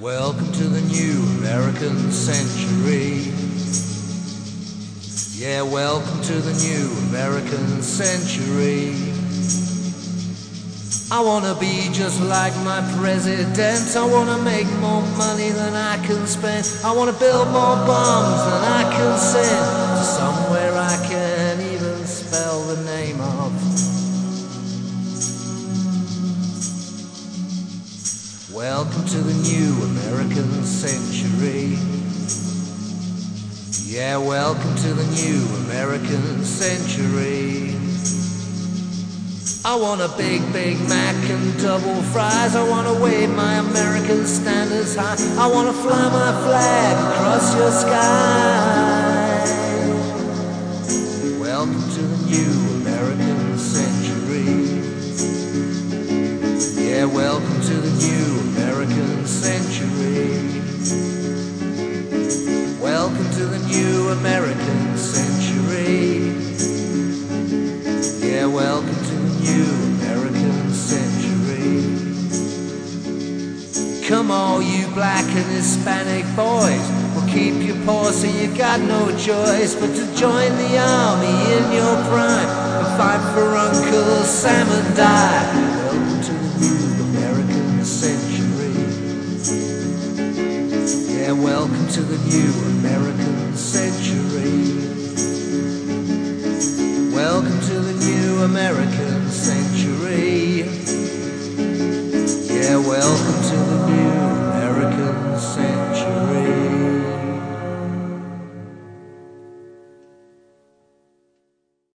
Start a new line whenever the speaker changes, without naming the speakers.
Welcome to the new American century. Yeah, welcome to the new American century. I wanna be just like my president. I wanna make more money than I can spend. I wanna build more bombs than I can send to somewhere I can't even spell the name of. Welcome to the new American century. Yeah, welcome to the new American century. I want a big, Big Mac and double fries. I want to wave my American standards high. I want to fly my flag across your sky. Welcome to the new American century. Yeah, welcome to the new American century. Welcome to the new American century. Yeah, welcome to the new American century. Come on, you black and Hispanic boys, we'll keep you poor so you got no choice but to join the army in your prime and fight for Uncle Sam and die. Welcome to the new American century. Yeah, welcome to the new American century. Welcome to the new American